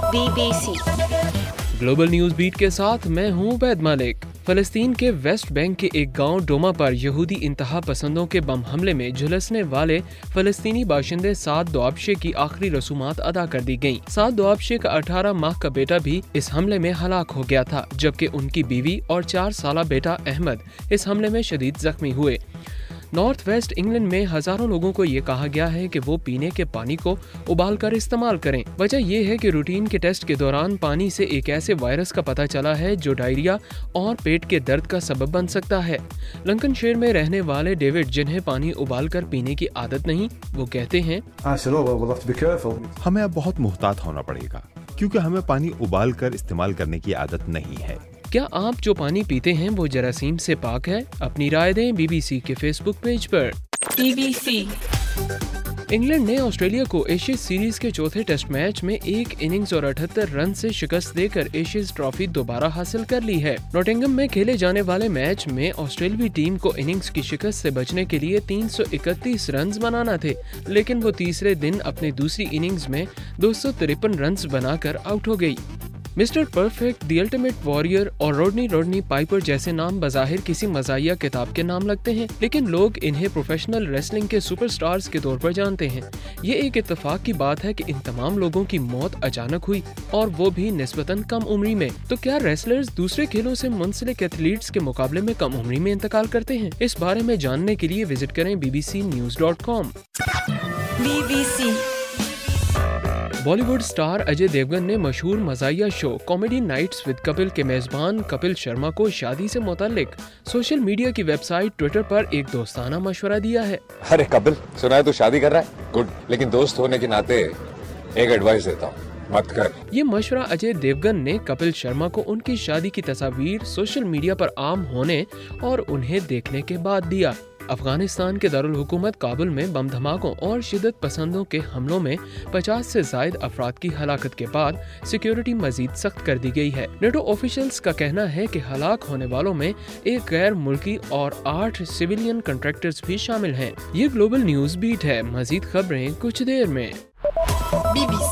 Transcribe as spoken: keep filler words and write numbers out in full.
Be B C global news beat کے ساتھ میں ہوں عبید مالک۔ فلسطین کے ویسٹ بینک کے ایک گاؤں ڈوما پر یہودی انتہا پسندوں کے بم حملے میں جھلسنے والے فلسطینی باشندے سعد دوابشے کی آخری رسومات ادا کر دی گئیں۔ سعد دوابشے کا اٹھارہ ماہ کا بیٹا بھی اس حملے میں ہلاک ہو گیا تھا، جبکہ ان کی بیوی اور چار سالہ بیٹا احمد اس حملے میں شدید زخمی ہوئے۔ نارتھ ویسٹ انگلینڈ میں ہزاروں لوگوں کو یہ کہا گیا ہے کہ وہ پینے کے پانی کو ابال کر استعمال کریں۔ وجہ یہ ہے کہ روٹین کے ٹیسٹ کے دوران پانی سے ایک ایسے وائرس کا پتہ چلا ہے جو ڈائریا اور پیٹ کے درد کا سبب بن سکتا ہے۔ لنکن شائر میں رہنے والے ڈیوڈ، جنہیں پانی ابال کر پینے کی عادت نہیں، وہ کہتے ہیں ہمیں اب بہت محتاط ہونا پڑے گا کیونکہ ہمیں پانی ابال کر استعمال کرنے کی عادت نہیں ہے۔ کیا آپ جو پانی پیتے ہیں وہ جراثیم سے پاک ہے؟ اپنی رائے دیں بی بی سی کے فیس بک پیج پر۔ بی بی سی انگلینڈ نے آسٹریلیا کو ایشیز سیریز کے چوتھے ٹیسٹ میچ میں ایک اننگز اور اٹھہتر رن سے شکست دے کر ایشیز ٹرافی دوبارہ حاصل کر لی ہے۔ نوٹنگم میں کھیلے جانے والے میچ میں آسٹریلوی ٹیم کو اننگز کی شکست سے بچنے کے لیے تین سو اکتیس رنز بنانا تھے، لیکن وہ تیسرے دن اپنی دوسری اننگز میں دو سو ترپن رنز بنا کر آؤٹ ہو گئی۔ Mister Perfect, the Ultimate Warrior اور روڈنی روڈنی پائپر جیسے نام بظاہر کسی مزاحیہ کتاب کے نام لگتے ہیں، لیکن لوگ انہیں پروفیشنل ریسلنگ کے سپر سٹارز کے طور پر جانتے ہیں۔ یہ ایک اتفاق کی بات ہے کہ ان تمام لوگوں کی موت اچانک ہوئی، اور وہ بھی نسبتاً کم عمری میں۔ تو کیا ریسلرز دوسرے کھیلوں سے منسلک ایتھلیٹس کے مقابلے میں کم عمری میں انتقال کرتے ہیں؟ اس بارے میں جاننے کے لیے وزٹ کریں B B C news dot com. B B C Bollywood star Ajay Devgan نے مشہور مزاحیہ show comedy nights with Kapil کے میزبان کپل شرما کو شادی سے متعلق سوشل میڈیا کی ویب سائٹ ٹویٹر پر ایک دوستانہ مشورہ دیا ہے۔ ارے کپل، سنا ہے تو شادی کر رہا ہے؟ گڈ، لیکن دوست ہونے کے ناطے ایک ایڈوائس دیتا ہوں، مت کر۔ یہ مشورہ اجے دیوگن نے کپل شرما کو ان کی شادی کی تصاویر سوشل میڈیا پر عام ہونے اور انہیں دیکھنے کے بعد دیا۔ افغانستان کے دارالحکومت کابل میں بم دھماکوں اور شدت پسندوں کے حملوں میں پچاس سے زائد افراد کی ہلاکت کے بعد سیکیورٹی مزید سخت کر دی گئی ہے۔ نیٹو آفیشلز کا کہنا ہے کہ ہلاک ہونے والوں میں ایک غیر ملکی اور آٹھ سویلین کنٹریکٹرز بھی شامل ہیں۔ یہ گلوبل نیوز بیٹ ہے، مزید خبریں کچھ دیر میں۔ Be be